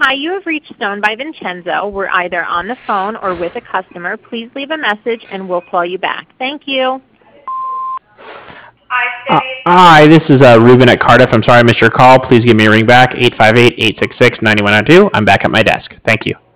Hi, you have reached Stone by Vincenzo. We're either on the phone or with a customer. Please leave a message and we'll call you back. Thank you. Hi, this is Ruben at Cardiff. I'm sorry I missed your call. Please give me a ring back, 858-866-9192. I'm back at my desk. Thank you.